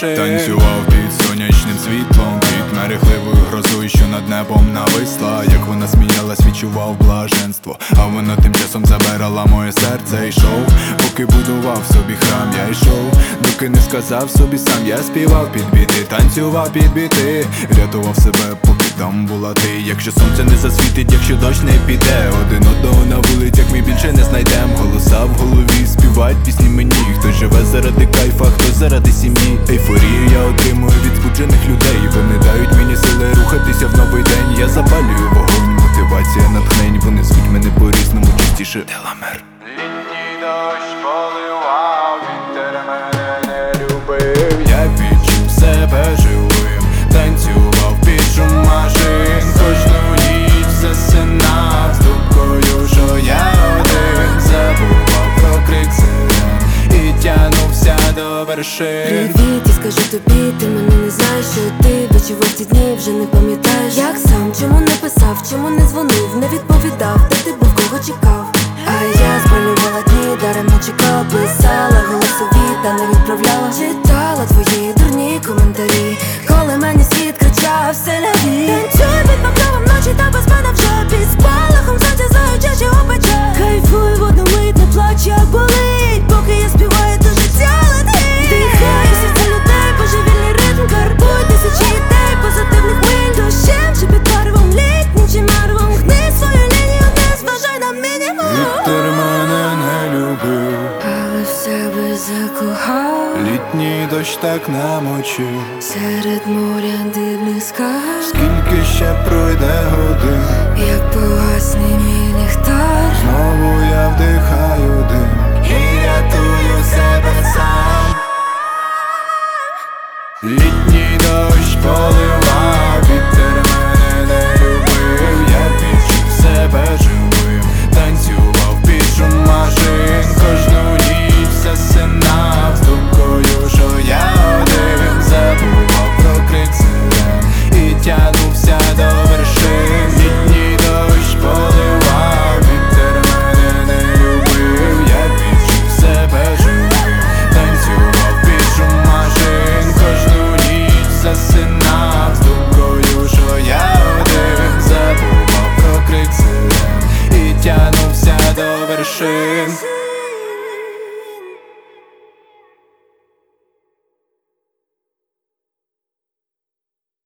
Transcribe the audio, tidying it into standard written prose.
вершин. Танцював під сонячним світлом, під мерехливою грозою, що над небом нависла. Як вона сміялась, відчував блаженство, а вона тим часом забирала моє серце. Йшов, поки будував собі храм, я йшов, доки не сказав собі сам. Я співав під біти, танцював під біти, рятував себе, поки там була ти. Якщо сонце не засвітить, якщо дощ не піде, один одного на вулицях ми більше не знайдем. Голоса в голові співають пісні мені. Хто живе заради кайфа, хто заради сім'ї. Ейфорію я отримую від збуджених людей. Вони дають мені сили рухатися в новий день. Я запалюю вогонь, мотивація, натхнень. Вони звуть мене по-різному, частіше Деламер. Літній дощ поливав, вітер мене не любив. Я відчув себе живим, танцював під шум машин. Кожну ніч засинав з думкою, що я один. Забував про крик сирен і тягнувся до вершин. Привіт, я скажу тобі, ти мене не знаєш, що ти відчував ці дні, вже не пам'ятаєш. Як сам, чому не писав, чому не дзвонив, не відповідав, де ти був, кого чекав. А я спалювала дні, даремно чекала, писала голосові, та не відправляла. Читала твої дурні коментарі, коли мені світ кричав «Селяві». Танцюй під покровом ночі та без мене вже під спалахом сонця, заючи опече. Кайфуй в одну мить, не плач, як болить, поки я співаю, то життя летить. Дихаю серця людей, божевільний ритм, карбуй тисячі ідей, позитивних хвиль. Дощем чи під парвом, літнім чи марвом, гни свою лінію, не зважай на мінімум. Вітер мене не любив, Але в себе закохав, літній дощ так намочив. серед моря дивних скарб. Скільки ще пройде годин, Як погасне мій ліхтар, знову я вдихаю дим і рятую себе сам. Літній дощ поливав, вітер мене не любив. Я відчув себе живим, танцював під шум машин. Кожну ніч засинав з думкою, що я один. Забував про крик сирен і тягнувся до вершин. Літній дощ поливав, вітер мене не любив. Я відчув себе живим, танцював під шум машин. Кожну ніч засинав з думкою, що я один. Забував про крик сирен і тягнувся до вершин.